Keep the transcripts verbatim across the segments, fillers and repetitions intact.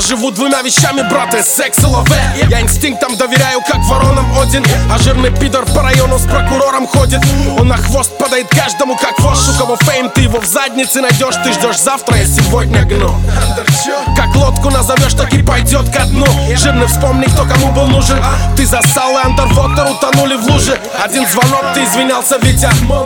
живу двумя вещами, брат, и секс и лаве. Я инстинктам доверяю, как воронам Один. А жирный пидор по району с прокурором ходит. Он на хвост падает каждому, как вошь. У кого фейм, ты его в заднице найдешь. Ты ждешь завтра, я сегодня гну. Как лодку назовешь, так и пойдет ко дну. Жирный, вспомни, кто кому был нужен. Ты засал, и андервотер утонули в луже. Один звонок, ты извинялся, Витя.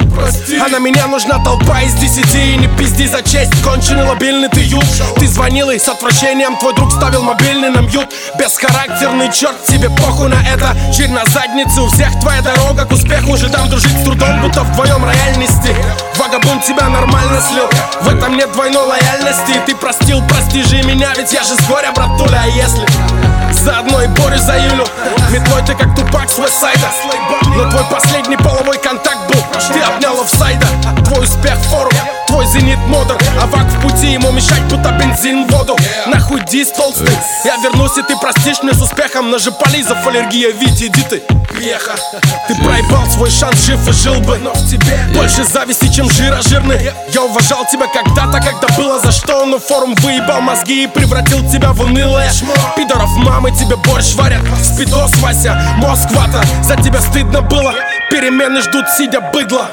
А на меня нужна толпа из десяти. И не пизди за честь, конченый лобильный ты ют. Ты звонил, и с отвращением твой друг ставил мобильный на мьют. Бесхарактерный черт, тебе похуй на это. Жир на заднице, у всех твоя дорога к успеху. Же там дружить с трудом, будто в твоем рояльности. Вагабунд тебя нормально слил. В этом нет двойной лояльности. И ты простил, прости же и меня, ведь я же с горя, братуля. А если заодно и борюсь за Юлю, метлой ты как Тупак с Вестсайда. Но твой последний половой контакт был, ты обнял офсайда. Твой успех форум, твой зенит модер. А вак в пути, ему мешать, будто бензин в воду. Нахуй дис толстый, я вернусь и ты простишь мне с успехом. На же полизов аллергия, Витя, иди ты, веха. Ты проебал свой шанс, жив и жил бы, но в тебе больше зависти, чем жира жирный. Я уважал тебя когда-то, когда было за что. Но форум выебал мозги и превратил тебя в унылое. Пидоров мамы тебе борщ варят. Спидос, Вася, Москва-то, за тебя стыдно было. Перемены ждут, сидя быдло.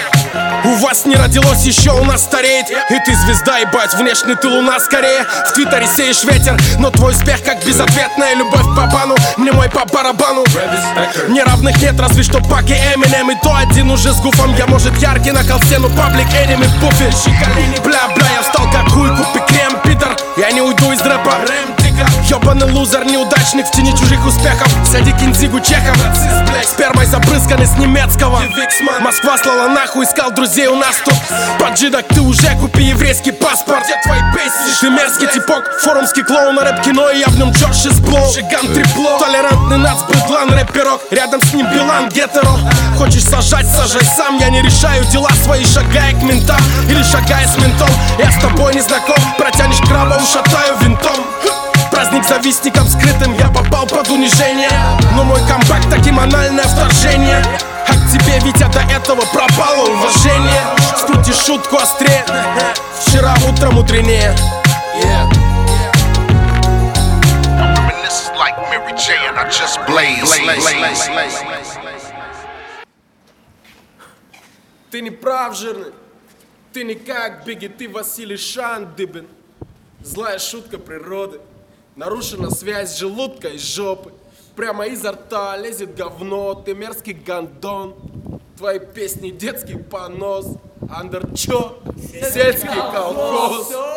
У вас не родилось, еще у нас стареет. И ты звезда, ебать, внешне ты луна скорее. В твиттере сеешь ветер, но твой успех как безответная любовь по бану. Мне мой по барабану. Неравных нет, разве что Пак и Эминем. И то один уже с гуфом, я может яркий на колсе, но паблик энеми в пуфе. Бля-бля, я встал как хуй, купи крем, пидор. Я не уйду из рэпа. Ёбаный лузер, неудачник в тени чужих успехов. Сади Кинзигу Чехов. Спермой забрызганный с немецкого. Москва слала нахуй, искал друзей у нас тут. Поджидок, ты уже купи еврейский паспорт. Где твои песни? Ты мерзкий типок, форумский клоун на рэп-кино. И я в нем Джордж из Блоу. Жиган трипло, толерантный нац, быдлан, рэперок. Рядом с ним Билан, гетеро. Хочешь сажать, сажай сам. Я не решаю дела свои, шагая к ментам. Или шагая с ментом. Я с тобой не знаком, протянешь краба, ушатаю винтом. Праздник завистникам скрытым, я попал под унижение. Но мой камбэк таки анальное вторжение. А к тебе, Витя, до этого пропало уважение. Скрути шутку острее, вчера утром мудренее. Ты не прав, жирный. Ты не как Бигги, ты Василий Шандыбин. Злая шутка природы. Нарушена связь желудка и жопы. Прямо изо рта лезет говно. Ты мерзкий гандон. Твои песни детский понос. Андер чё? Сельский колхоз.